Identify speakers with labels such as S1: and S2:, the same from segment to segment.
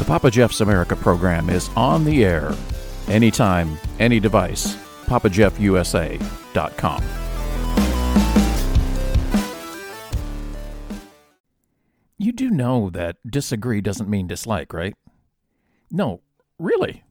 S1: Papa Jeff's America program is on the air anytime, any device. PapaJeffUSA.com. You do know that disagree doesn't mean dislike, right? No, really.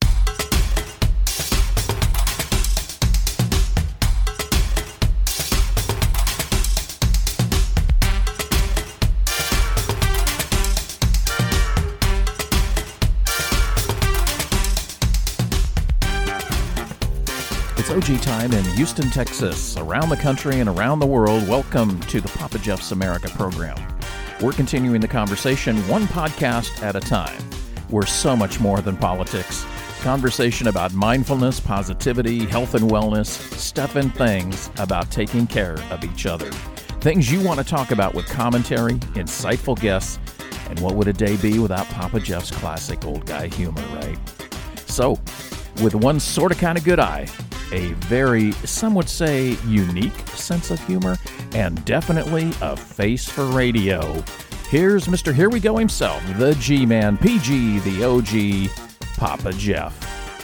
S1: It's OG time in Houston, Texas, around the country and around the world. Welcome to the Papa Jeff's America program. We're continuing the conversation one podcast at a time. We're so much more than politics. Conversation about mindfulness, positivity, health and wellness, stuff and things about taking care of each other. Things you want to talk about with commentary, insightful guests, and what would a day be without Papa Jeff's classic old guy humor, right? So, with one sort of kind of good eye, a very, some would say, unique sense of humor, and definitely a face for radio. Here's Mr. Here We Go himself, the G-Man, PG, the OG, Papa Jeff.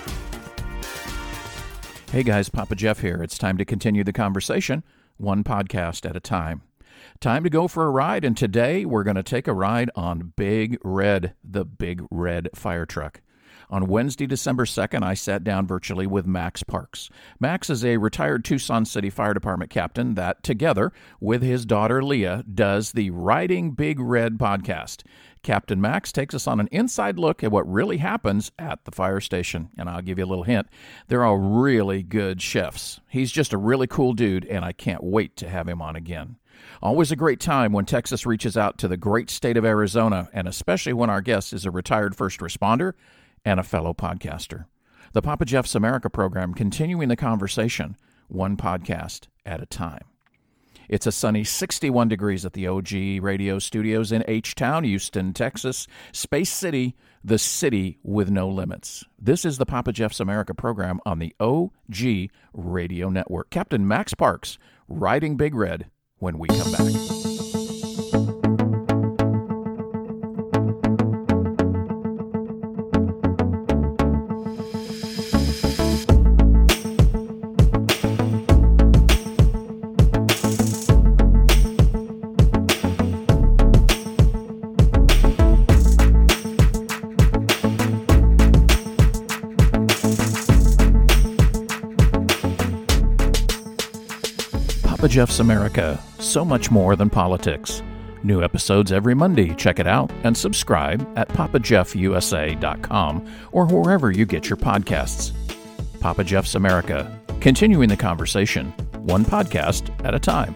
S1: Hey guys, Papa Jeff here. It's time to continue the conversation, one podcast at a time. Time to go for a ride, and today we're going to take a ride on Big Red, the Big Red fire truck. On Wednesday, December 2nd, I sat down virtually with Max Parks. Max is a retired Tucson City Fire Department captain that, together with his daughter Leah, does the Riding Big Red podcast. Captain Max takes us on an inside look at what really happens at the fire station. And I'll give you a little hint. They're all really good chefs. He's just a really cool dude, and I can't wait to have him on again. Always a great time when Texas reaches out to the great state of Arizona, and especially when our guest is a retired first responder and a fellow podcaster. The Papa Jeff's America program, continuing the conversation, one podcast at a time. It's a sunny 61 degrees at the OG radio studios in H-Town, Houston, Texas, Space City, the city with no limits. This is the Papa Jeff's America program on the OG Radio Network. Captain Max Parks, Riding Big Red, when we come back. Papa Jeff's America, so much more than politics. New episodes every Monday. Check it out and subscribe at PapaJeffUSA.com or wherever you get your podcasts. Papa Jeff's America, continuing the conversation, one podcast at a time.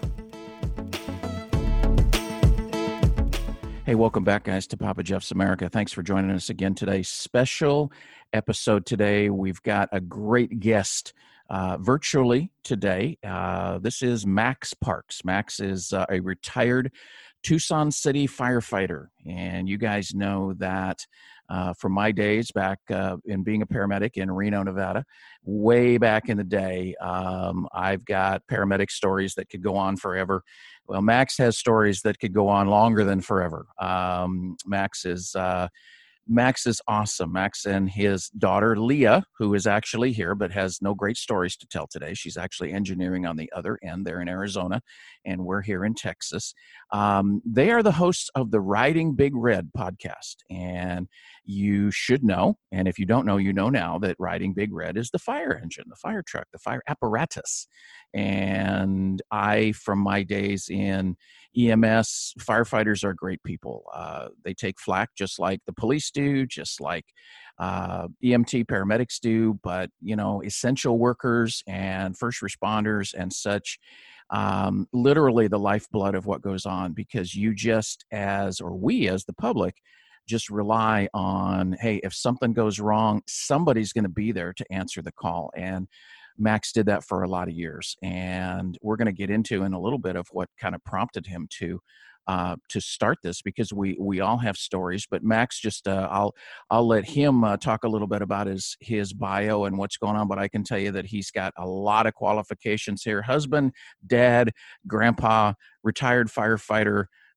S1: Hey, welcome back, guys, to Papa Jeff's America. Thanks for joining us again today. Special episode today. We've got a great guest virtually today. This is Max Parks. Max is a retired Tucson City firefighter. And you guys know that from my days back in being a paramedic in Reno, Nevada, way back in the day, I've got paramedic stories that could go on forever. Well, Max has stories that could go on longer than forever. Max is awesome. Max and his daughter, Leah, who is actually here but has no great stories to tell today. She's actually engineering on the other end there in Arizona, and we're here in Texas. They are the hosts of the Riding Big Red podcast, and you should know, and if you don't know, you know now, that Riding Big Red is the fire engine, the fire truck, the fire apparatus. And from my days in EMS, firefighters are great people. They take flack just like the police do, just like EMT paramedics do, but, you know, essential workers and first responders and such, literally the lifeblood of what goes on, because we as the public, just rely on, hey, if something goes wrong, somebody's going to be there to answer the call. And Max did that for a lot of years. And we're going to get into in a little bit of what kind of prompted him to start this, because we all have stories. But Max, just I'll let him talk a little bit about his bio and what's going on. But I can tell you that he's got a lot of qualifications here: husband, dad, grandpa, retired firefighter,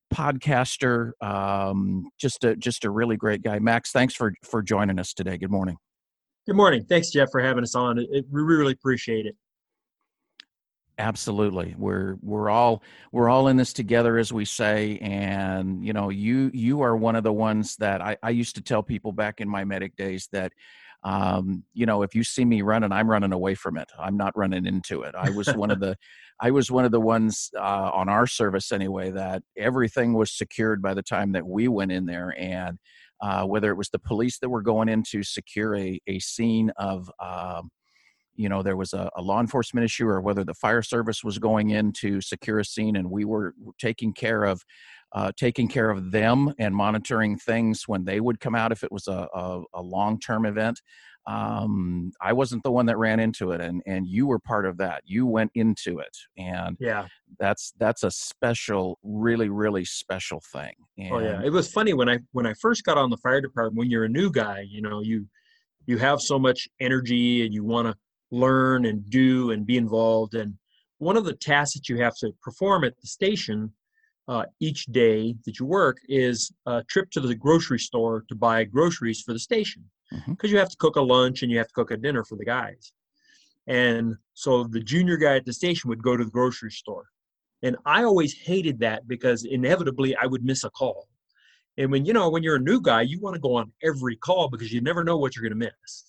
S1: podcaster, just a really great guy. Max, thanks for joining us today. Good morning.
S2: Good morning. Thanks, Jeff, for having us on. We really appreciate it.
S1: Absolutely. We're all in this together, as we say. And, you are one of the ones that I used to tell people back in my medic days that, if you see me running, I'm running away from it. I'm not running into it. I was one of the ones on our service anyway, that everything was secured by the time that we went in there. And whether it was the police that were going in to secure a scene of, there was a law enforcement issue, or whether the fire service was going in to secure a scene, and we were taking care of them and monitoring things when they would come out if it was a long-term event. I wasn't the one that ran into it, and you were part of that. You went into it, and
S2: Yeah.
S1: that's a special, really, really special thing.
S2: Oh, yeah.
S1: And
S2: It was funny when I first got on the fire department. When you're a new guy, you have so much energy and you want to learn and do and be involved. And one of the tasks that you have to perform at the station each day that you work is a trip to the grocery store to buy groceries for the station, because you have to cook a lunch and you have to cook a dinner for the guys. And so the junior guy at the station would go to the grocery store. And I always hated that because inevitably I would miss a call. And when you're a new guy, you want to go on every call because you never know what you're going to miss.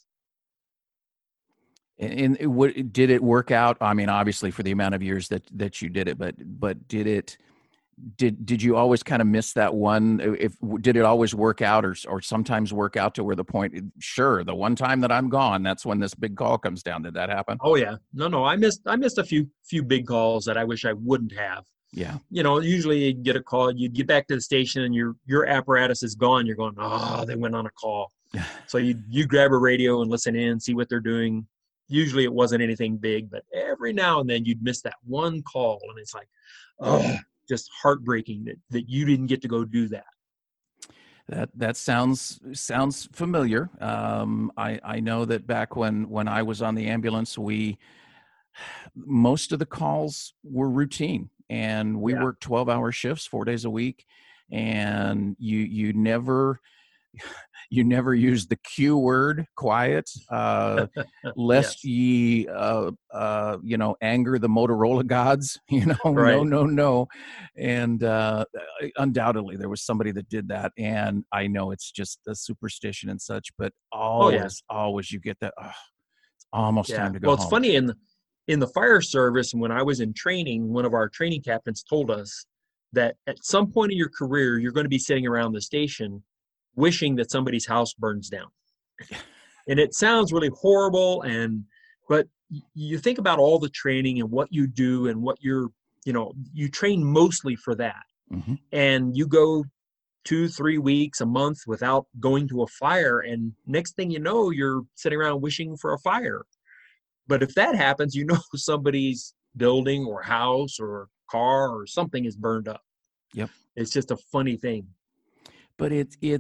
S1: And did it work out? I mean, obviously for the amount of years that you did it, but did you always kind of miss that one? Did it always work out, or sometimes work out to where the point, sure, the one time that I'm gone, that's when this big call comes down? Did that happen?
S2: Oh yeah. No. I missed a few big calls that I wish I wouldn't have.
S1: Yeah.
S2: Usually you get a call, you get back to the station and your apparatus is gone. You're going, oh, they went on a call. So you grab a radio and listen in, see what they're doing. Usually it wasn't anything big, but every now and then you'd miss that one call, and it's like, oh, just heartbreaking that you didn't get to go do that.
S1: That sounds familiar. I know that back when I was on the ambulance, most of the calls were routine, and we worked 12-hour shifts, 4 days a week, and you never use the Q word, quiet, lest ye anger the Motorola gods.
S2: Right.
S1: No. And undoubtedly there was somebody that did that, and I know it's just a superstition and such, but always you get that, it's almost time to go home.
S2: Well, it's funny, in the fire service, when I was in training, one of our training captains told us that at some point in your career, you're going to be sitting around the station wishing that somebody's house burns down. And it sounds really horrible, but you think about all the training and what you do and what you train mostly for that.
S1: Mm-hmm.
S2: And you go 2-3 weeks, a month without going to a fire, and next thing you know, you're sitting around wishing for a fire. But if that happens, somebody's building or house or car or something is burned up.
S1: Yep.
S2: It's just a funny thing.
S1: But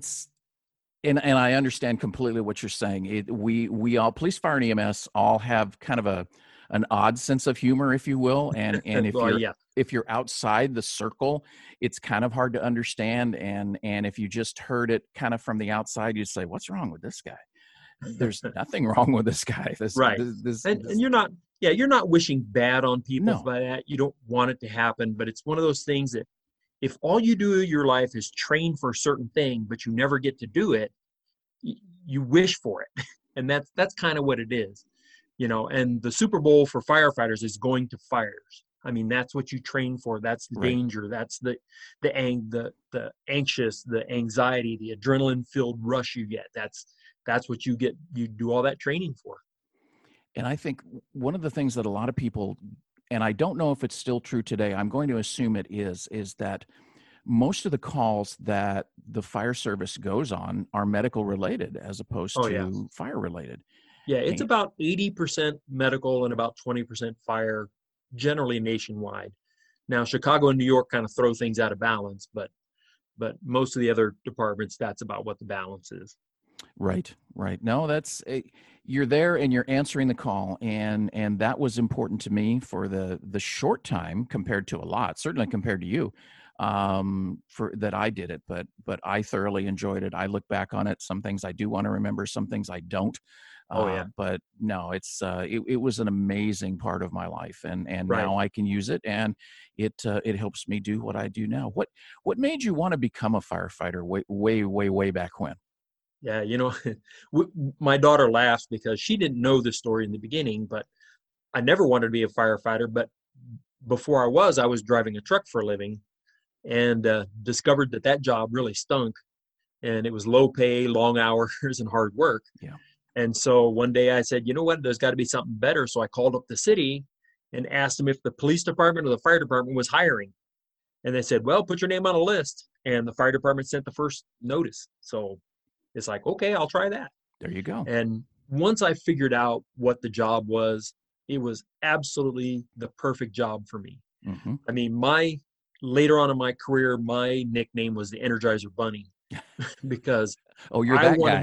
S1: and I understand completely what you're saying. We all, police, fire, and EMS, all have kind of an odd sense of humor, if you will. And if you're outside the circle, it's kind of hard to understand. And if you just heard it kind of from the outside, you'd say, "What's wrong with this guy?" There's nothing wrong with this guy.
S2: And you're not wishing bad on people by that. You don't want it to happen, but it's one of those things that if all you do in your life is train for a certain thing, but you never get to do it, you wish for it. And that's kind of what it is, and the Super Bowl for firefighters is going to fires. I mean, that's what you train for. That's the danger. That's the anxious, the anxiety, the adrenaline filled rush you get. That's what you get. You do all that training for.
S1: And I think one of the things that a lot of people, and I don't know if it's still true today, I'm going to assume it is that most of the calls that the fire service goes on are medical related as opposed to fire related.
S2: Yeah, it's about 80% medical and about 20% fire, generally nationwide. Now, Chicago and New York kind of throw things out of balance, but most of the other departments, that's about what the balance is.
S1: Right. No, you're there and you're answering the call, and that was important to me for the short time compared to a lot, certainly compared to you, for that I did it, but I thoroughly enjoyed it. I look back on it. Some things I do want to remember, some things I don't.
S2: Oh yeah.
S1: But no, it was an amazing part of my life, and
S2: Right.
S1: now I can use it, and it helps me do what I do now. What made you want to become a firefighter way back when?
S2: Yeah. My daughter laughs because she didn't know the story in the beginning, but I never wanted to be a firefighter. But before I was driving a truck for a living, and discovered that job really stunk, and it was low pay, long hours, and hard work.
S1: Yeah.
S2: And so one day I said, you know what, there's got to be something better. So I called up the city and asked them if the police department or the fire department was hiring. And they said, well, put your name on a list. And the fire department sent the first notice. So it's like, okay, I'll try that.
S1: There you go.
S2: And once I figured out what the job was, it was absolutely the perfect job for me.
S1: Mm-hmm.
S2: I mean, later on in my career, my nickname was the Energizer Bunny because
S1: Oh, you're that guy.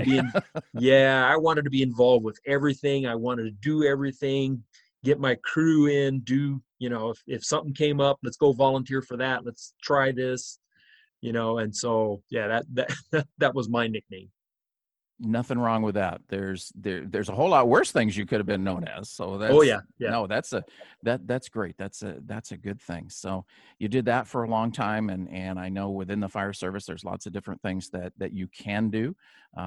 S2: I wanted to be involved with everything. I wanted to do everything, get my crew in, if something came up, let's go volunteer for that. Let's try this, and so, yeah, that was my nickname.
S1: Nothing wrong with that. There's a whole lot worse things you could have been known as. So
S2: Oh yeah.
S1: no, that's great. That's a good thing. So you did that for a long time, and I know within the fire service there's lots of different things that you can do.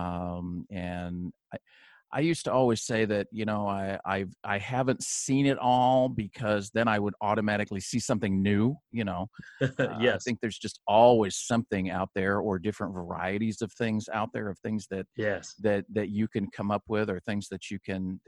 S1: And I used to always say that, I haven't seen it all, because then I would automatically see something new,
S2: Yes.
S1: I think there's just always something out there, or different varieties of things out there, of things that
S2: Yes.
S1: that you can come up with, or things that you can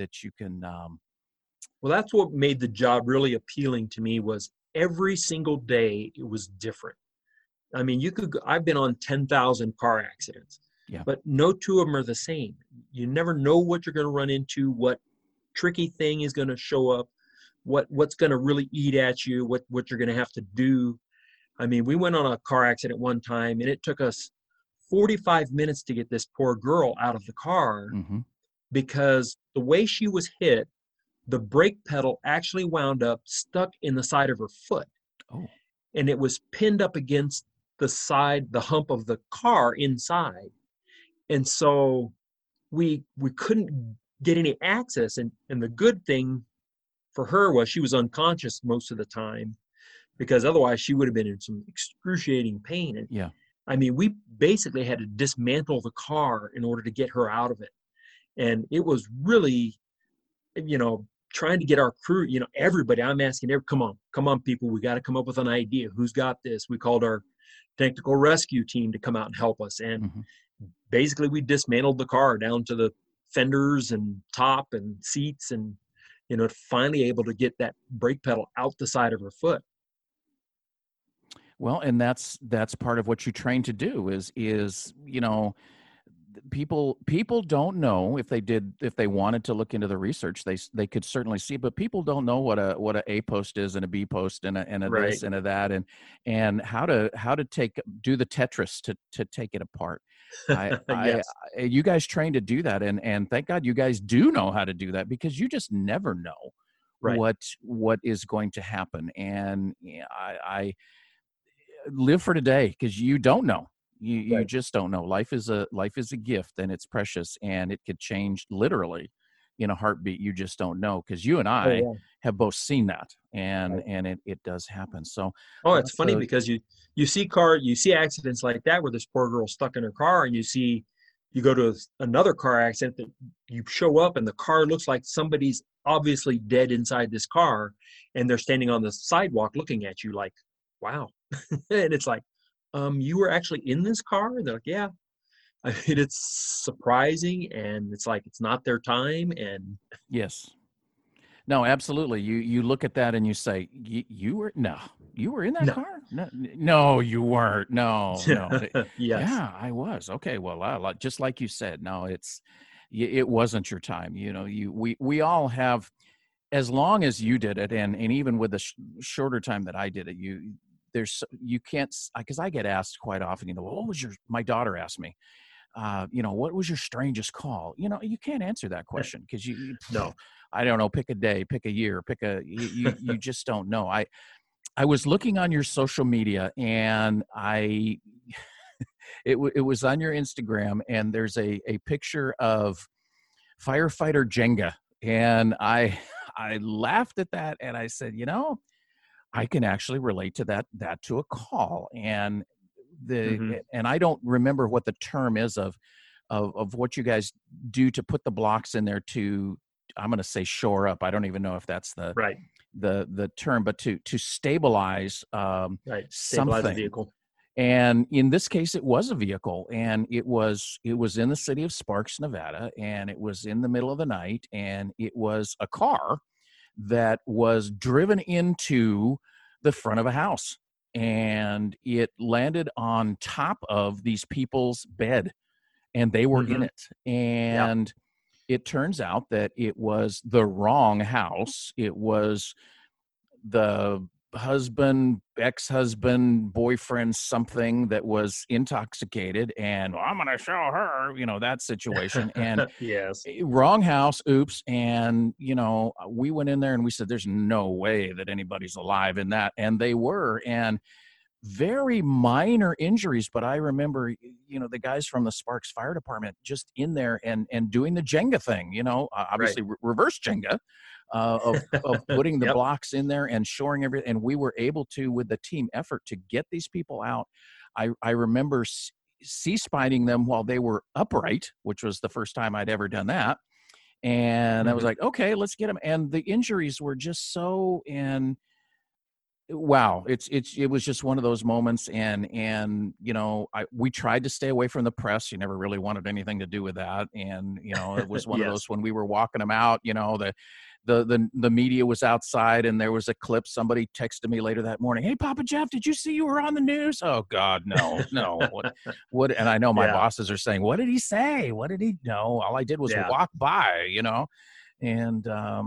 S2: Well, that's what made the job really appealing to me, was every single day it was different. I mean, I've been on 10,000 car accidents.
S1: Yeah.
S2: But no two of them are the same. You never know what you're going to run into, what tricky thing is going to show up, what's going to really eat at you, what you're going to have to do. I mean, we went on a car accident one time, and it took us 45 minutes to get this poor girl out of the car,
S1: Mm-hmm.
S2: because the way she was hit, the brake pedal actually wound up stuck in the side of her foot.
S1: Oh.
S2: And it was pinned up against the hump of the car inside. And so we couldn't get any access. And the good thing for her was she was unconscious most of the time, because otherwise she would have been in some excruciating pain. And
S1: Yeah.
S2: I mean, we basically had to dismantle the car in order to get her out of it. And it was really, trying to get our crew, everybody, I'm asking, come on, people, we got to come up with an idea. Who's got this? We called our technical rescue team to come out and help us. And
S1: Mm-hmm.
S2: basically we dismantled the car down to the fenders and top and seats, and finally able to get that brake pedal out the side of her foot.
S1: Well, and that's part of what you train to do is people don't know. If they wanted to look into the research, they could certainly see, but people don't know what a post is, and a B post, and a
S2: Right.
S1: this and a that, and how to do the Tetris to take it apart.
S2: Yes.
S1: You guys train to do that, and thank God you guys do know how to do that, because you just never know
S2: Right.
S1: what is going to happen. And I live for today, because you don't know. You
S2: Right.
S1: just don't know. Life is a gift, and it's precious, and it could change literally in a heartbeat. You just don't know, because you and I
S2: yeah.
S1: have both seen that, and
S2: Right.
S1: it does happen. So
S2: It's funny because you see accidents like that where this poor girl's stuck in her car, and you go to another car accident that you show up and the car looks like somebody's obviously dead inside this car, and they're standing on the sidewalk looking at you like, wow. And it's like, you were actually in this car? And they're like, yeah. I mean, it's surprising, and it's like, it's not their time. And
S1: yes. No, absolutely. You look at that and you say, you were in that
S2: no.
S1: car? No, you weren't. No.
S2: Yes.
S1: Yeah, I was. Okay. Well, just like you said, no, it wasn't your time. We all have, as long as you did it, and even with the shorter time that I did it, you can't, because I get asked quite often, my daughter asked me, what was your strangest call? You can't answer that question, because
S2: No.
S1: I don't know, pick a day, pick a year, you just don't know. I was looking on your social media, and it was on your Instagram, and there's a picture of firefighter Jenga, and I laughed at that, and I said, I can actually relate to that to a call, and
S2: Hmm.
S1: and I don't remember what the term is of what you guys do to put the blocks in there to, I'm going to say, shore up. I don't even know if that's
S2: Right.
S1: the term, but to stabilize
S2: Right. Stabilize the
S1: something.
S2: vehicle.
S1: And in this case, it was a vehicle, and it was in the city of Sparks, Nevada, and it was in the middle of the night, and it was a car that was driven into the front of a house, and it landed on top of these people's bed, and they were in
S2: Hmm.
S1: it.
S2: Yeah.
S1: And it turns out that it was the wrong house. It was the husband, ex-husband, boyfriend, something that was intoxicated, and, "Well, I'm going to show her," that situation. And
S2: Yes.
S1: wrong house, oops. And we went in there and we said, there's no way that anybody's alive in that, and they were. And very minor injuries, but I remember, the guys from the Sparks Fire Department just in there and doing the Jenga thing,
S2: Right.
S1: obviously reverse Jenga, of putting the
S2: Yep.
S1: blocks in there and shoring everything. And we were able to, with the team effort, to get these people out. I remember C-spining them while they were upright, which was the first time I'd ever done that. And I was
S2: Hmm.
S1: like, okay, let's get them. And the injuries were just so, and wow, it was just one of those moments. And we tried to stay away from the press. You never really wanted anything to do with that. And it was one of
S2: Yes.
S1: those, when we were walking them out, the media was outside, and there was a clip. Somebody texted me later that morning, "Hey, Papa Jeff, did you see you were on the news?" Oh God, no. What? And I know my
S2: Yeah.
S1: bosses are saying, "What did he say? What did he know?" All I did was
S2: Yeah.
S1: walk by, and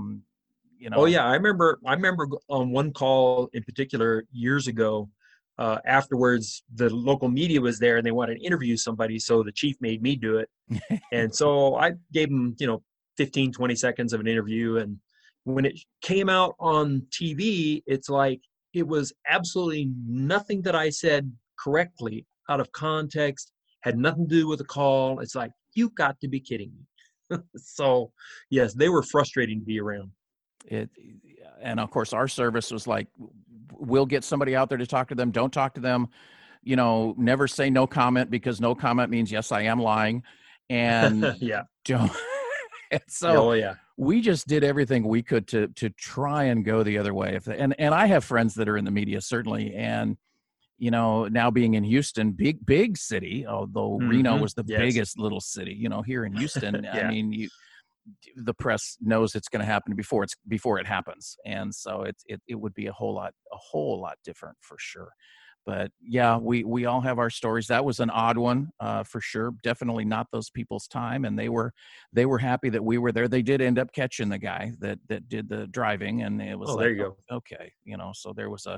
S2: Oh yeah. I remember on one call in particular years ago. Afterwards, the local media was there and they wanted to interview somebody, so the chief made me do it. And so I gave him, 15, 20 seconds of an interview. And when it came out on TV, it's like it was absolutely nothing that I said correctly, out of context, had nothing to do with the call. It's like, you got to be kidding me. So, yes, they were frustrating to be around.
S1: it and of course our service was like, we'll get somebody out there to talk to them, don't talk to them, never say no comment, because no comment means yes, I am lying. And
S2: Yeah.
S1: don't and
S2: Yeah.
S1: so
S2: Oh, yeah.
S1: we just did everything we could to try and go the other way. And I have friends that are in the media, certainly. And now being in Houston, big city, although Reno
S2: Hmm.
S1: was the
S2: Yes.
S1: biggest little city, here in Houston, I
S2: Yeah.
S1: mean, the press knows it's going to happen before it happens. And so it would be a whole lot different, for sure. But yeah, we all have our stories. That was an odd one, for sure. Definitely not those people's time, and they were happy that we were there. They did end up catching the guy that did the driving, and it was
S2: Oh, there
S1: like,
S2: you go.
S1: okay, so there was a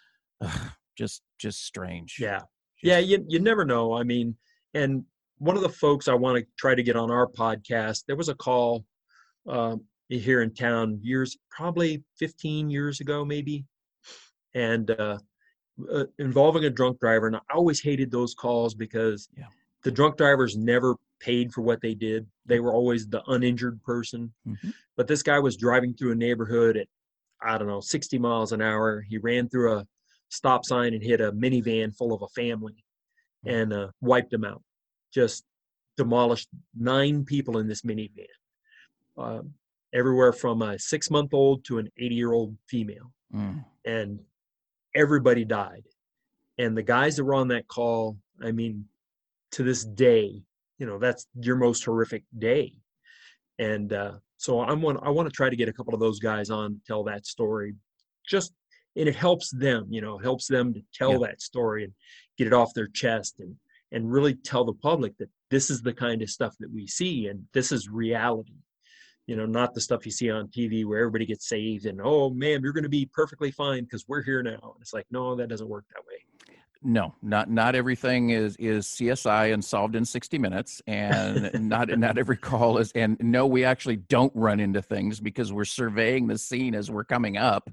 S1: just strange.
S2: Yeah. Yeah,
S1: Just
S2: you never know. I mean, and one of the folks I want to try to get on our podcast, there was a call here in town years, probably 15 years ago, maybe, and involving a drunk driver. And I always hated those calls because
S1: yeah.
S2: the drunk drivers never paid for what they did. They were always the uninjured person.
S1: Hmm.
S2: But this guy was driving through a neighborhood at, I don't know, 60 miles an hour. He ran through a stop sign and hit a minivan full of a family and wiped them out. Just demolished 9 people in this minivan, uh, everywhere from a 6-month-old to an 80-year-old female.
S1: Mm.
S2: And everybody died. And the guys that were on that call, I mean, to this day, that's your most horrific day. And so I want to try to get a couple of those guys on to tell that story. Just and it helps them, helps them to tell
S1: Yeah.
S2: that story and get it off their chest and really tell the public that this is the kind of stuff that we see and this is reality. Not the stuff you see on TV where everybody gets saved and, oh man, you're going to be perfectly fine because we're here now. And it's like, no, that doesn't work that way.
S1: No, not everything is CSI and solved in 60 minutes, and not every call is. And no, we actually don't run into things because we're surveying the scene as we're coming up,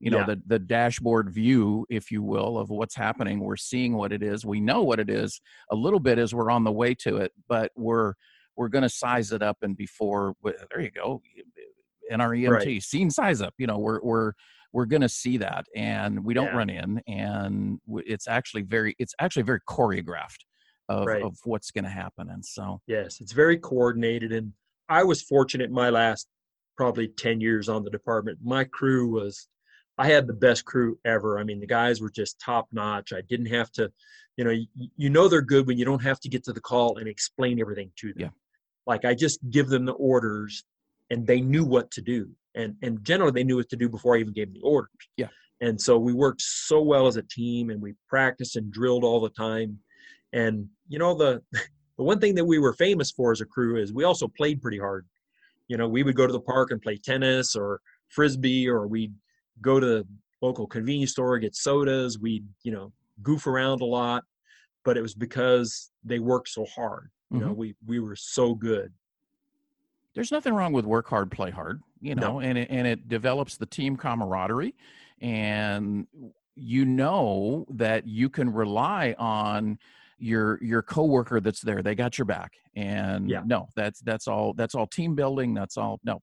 S1: know, the dashboard view, if you will, of what's happening. We're seeing what it is. We know what it is a little bit as we're on the way to it, but we're going to size it up. And before, there you go, in our EMT scene size up, you know, we're going to see that, and we don't run in, and it's actually very choreographed of what's going to happen. And so,
S2: yes, it's very coordinated. And I was fortunate in my last probably 10 years on the department. My crew I had the best crew ever. I mean, the guys were just top notch. I didn't have to, you know, they're good when you don't have to get to the call and explain everything to them.
S1: Yeah.
S2: Like, I just give them the orders and they knew what to do. And generally they knew what to do before I even gave them the orders.
S1: Yeah.
S2: And so we worked so well as a team, and we practiced and drilled all the time. And, you know, the one thing that we were famous for as a crew is we also played pretty hard. You know, we would go to the park and play tennis or Frisbee, or we'd go to the local convenience store, get sodas. We'd, you know, goof around a lot, but it was because they worked so hard. You know, we were so good.
S1: There's nothing wrong with work hard, play hard, you know, and it develops the team camaraderie, and you know that you can rely on your coworker that's there. They got your back. And that's all team building. That's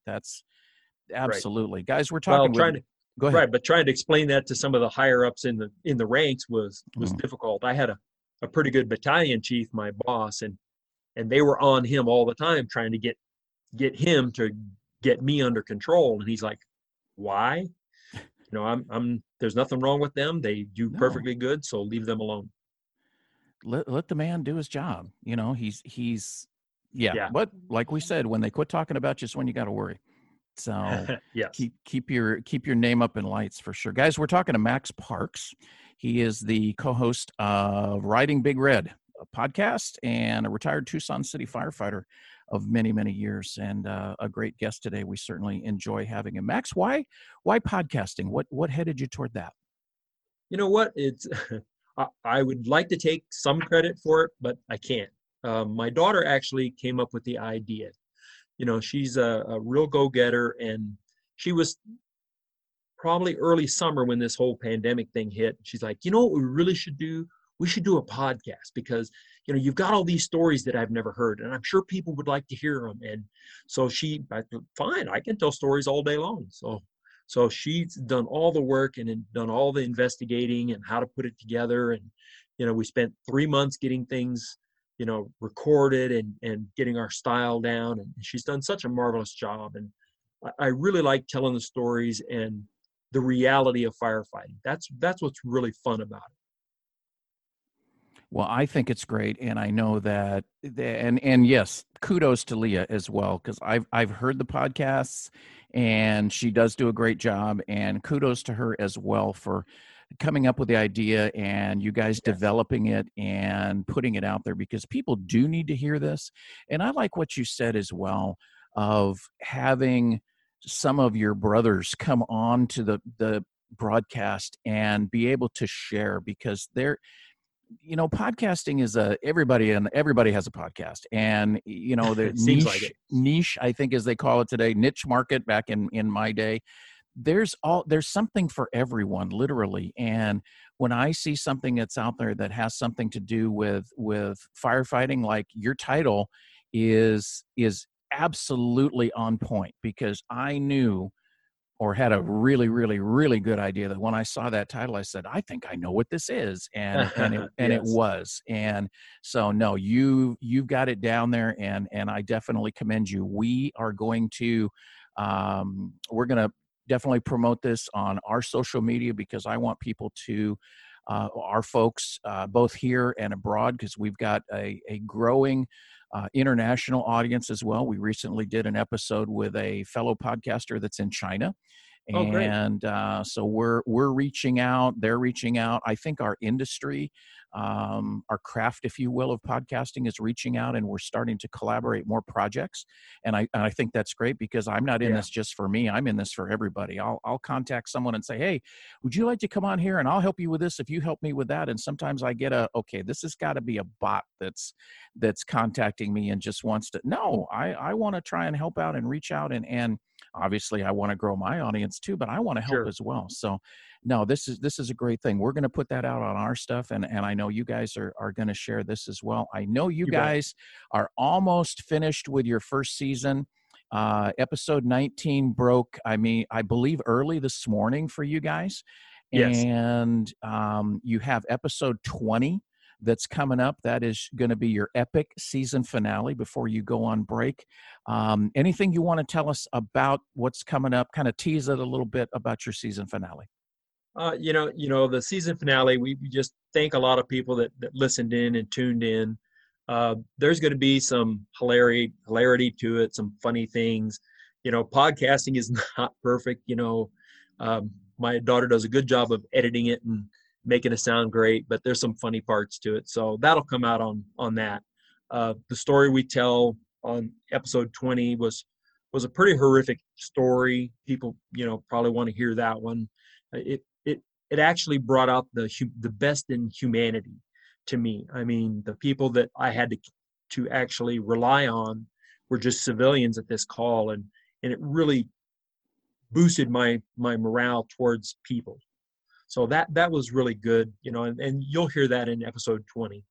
S1: absolutely. Guys, we're talking go ahead.
S2: Right, but trying to explain that to some of the higher ups in the ranks was difficult. I had a pretty good battalion chief, my boss, and they were on him all the time trying to get him to get me under control. And he's like, why? You know, I'm there's nothing wrong with them. They do perfectly good, so leave them alone.
S1: Let the man do his job. You know, he's But like we said, when they quit talking about you is when you got to worry. So keep your name up in lights for sure. Guys, we're talking to Max Parks. He is the co-host of Riding Big Red, a podcast, and a retired Tucson City firefighter of many, many years, and a great guest today. We certainly enjoy having him. Max, why podcasting? What headed you toward that?
S2: You know what? It's I would like to take some credit for it, but I can't. My daughter actually came up with the idea. You know, she's a real go-getter, and she was probably early summer when this whole pandemic thing hit. She's like, you know what we really should do? We should do a podcast, because, you know, you've got all these stories that I've never heard, and I'm sure people would like to hear them. And so I thought, fine, I can tell stories all day long. So she's done all the work and done all the investigating and how to put it together. And, you know, we spent 3 months getting things, you know, recorded and getting our style down. And she's done such a marvelous job. And I really like telling the stories and the reality of firefighting. That's what's really fun about it.
S1: Well, I think it's great, and I know that, and yes, kudos to Leah as well, because I've heard the podcasts, and she does do a great job, and kudos to her as well for coming up with the idea and you guys developing it and putting it out there, because people do need to hear this. And I like what you said as well, of having some of your brothers come on to the broadcast and be able to share, because they're, you know, podcasting is everybody has a podcast, and, you know, the niche, I think, as they call it today, niche market back in my day. There's something for everyone, literally. And when I see something that's out there that has something to do with firefighting, like your title is absolutely on point, because I knew, or had a really, really, really good idea, that when I saw that title, I said, I think I know what this is. And it was. And so, no, you've got it down there, and I definitely commend you. We are going to, we're going to definitely promote this on our social media, because I want people to, our folks, both here and abroad, because we've got a growing international audience as well. We recently did an episode with a fellow podcaster that's in China. And so we're reaching out, they're reaching out. I think our industry our craft, if you will, of podcasting is reaching out, and we're starting to collaborate more projects. And I think that's great, because I'm not in this just for me. I'm in this for everybody. I'll contact someone and say, hey, would you like to come on here, and I'll help you with this if you help me with that. And sometimes I get okay, this has got to be a bot that's contacting me and just wants to, no, I want to try and help out and reach out, and obviously I want to grow my audience too, but I want to help as well. So no, this is a great thing. We're going to put that out on our stuff, and I know you guys are going to share this as well. I know you guys are almost finished with your first season. Episode 19 broke, I believe early this morning for you guys.
S2: Yes.
S1: And you have episode 20 that's coming up. That is going to be your epic season finale before you go on break. Anything you want to tell us about what's coming up? Kind of tease it a little bit about your season finale.
S2: The season finale, we just thank a lot of people that listened in and tuned in. There's going to be some hilarity to it, some funny things. Podcasting is not perfect. My daughter does a good job of editing it and making it sound great, but there's some funny parts to it. So that'll come out on that. The story we tell on episode 20 was a pretty horrific story. People, probably want to hear that one. It actually brought out the best in humanity to me. I mean, the people that I had to actually rely on were just civilians at this call, and it really boosted my morale towards people. So that was really good, and you'll hear that in episode 20.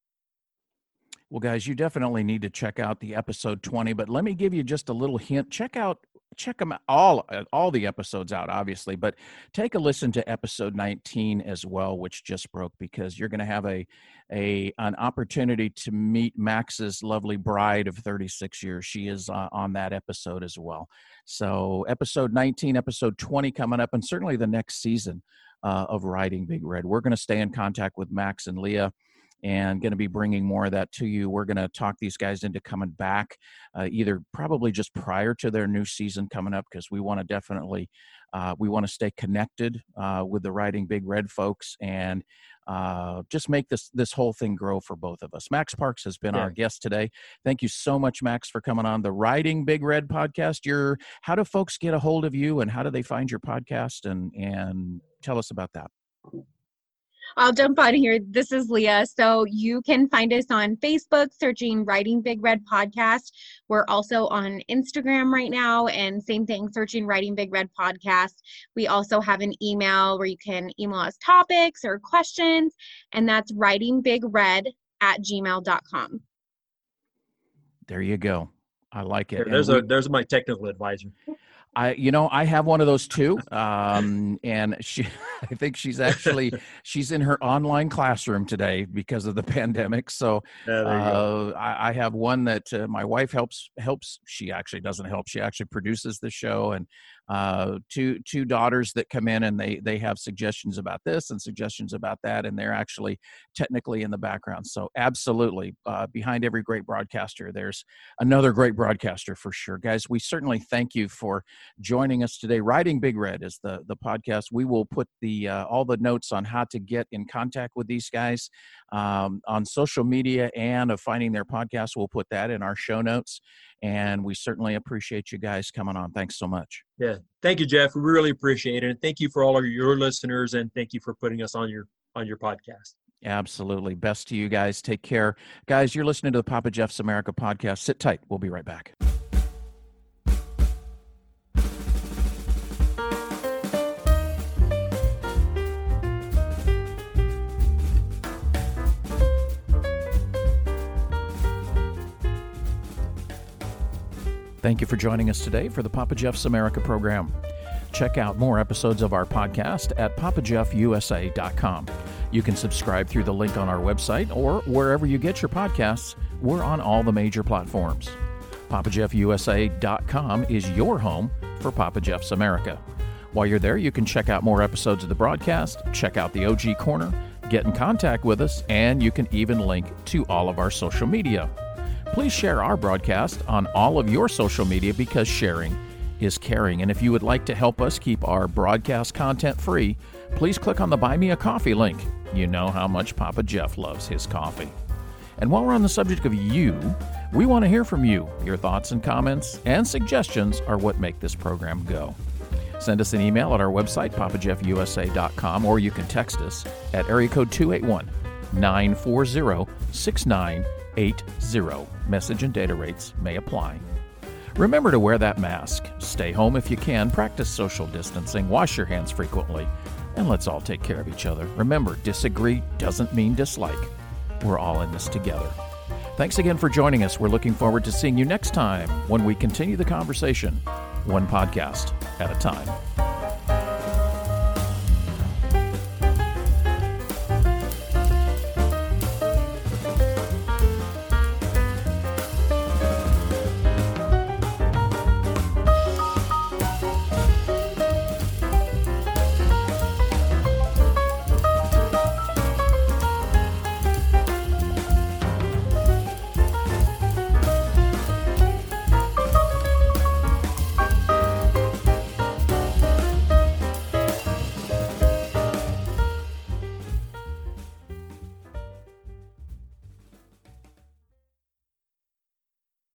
S1: Well, guys, you definitely need to check out the episode 20, but let me give you just a little hint. Check them all the episodes out, obviously, but take a listen to episode 19 as well, which just broke, because you're going to have an opportunity to meet Max's lovely bride of 36 years. She is on that episode as well. So episode 19, episode 20 coming up, and certainly the next season of Riding Big Red. We're going to stay in contact with Max and Leah, and going to be bringing more of that to you. We're going to talk these guys into coming back, either probably just prior to their new season coming up, because we want to definitely stay connected with the Riding Big Red folks, and just make this whole thing grow for both of us. Max Parks has been our guest today. Thank you so much, Max, for coming on the Riding Big Red podcast. How do folks get a hold of you, and how do they find your podcast, and tell us about that?
S3: I'll jump on here. This is Leah. So you can find us on Facebook, searching Riding Big Red Podcast. We're also on Instagram right now, and same thing, searching Riding Big Red Podcast. We also have an email where you can email us topics or questions, and that's ridingbigred@gmail.com.
S1: There you go. I like it.
S2: There's my technical advisor.
S1: I have one of those too. And I think she's in her online classroom today because of the pandemic. So I have one that my wife helps. She actually doesn't help. She actually produces the show, and two daughters that come in, and they have suggestions about this and suggestions about that, and they're actually technically in the background. So absolutely, behind every great broadcaster, there's another great broadcaster for sure. Guys, we certainly thank you for joining us today. Riding Big Red is the podcast. We will put all the notes on how to get in contact with these guys on social media, and of finding their podcast. We'll put that in our show notes, and we certainly appreciate you guys coming on. Thanks so much.
S2: Yeah. Thank you, Jeff. We really appreciate it. And thank you for all of your listeners, and thank you for putting us on your podcast.
S1: Absolutely. Best to you guys. Take care. Guys, you're listening to the Papa Jeff's America podcast. Sit tight. We'll be right back. Thank you for joining us today for the Papa Jeff's America program. Check out more episodes of our podcast at papajeffusa.com. You can subscribe through the link on our website, or wherever you get your podcasts. We're on all the major platforms. papajeffusa.com is your home for Papa Jeff's America. While you're there, you can check out more episodes of the broadcast, check out the OG Corner, get in contact with us, and you can even link to all of our social media. Please share our broadcast on all of your social media, because sharing is caring. And if you would like to help us keep our broadcast content free, please click on the Buy Me a Coffee link. You know how much Papa Jeff loves his coffee. And while we're on the subject of you, we want to hear from you. Your thoughts and comments and suggestions are what make this program go. Send us an email at our website, papajeffusa.com, or you can text us at area code 281-940-6980. Message and data rates may apply. Remember to wear that mask. Stay home if you can. Practice social distancing. Wash your hands frequently. And let's all take care of each other. Remember, disagree doesn't mean dislike. We're all in this together. Thanks again for joining us. We're looking forward to seeing you next time when we continue the conversation, one podcast at a time.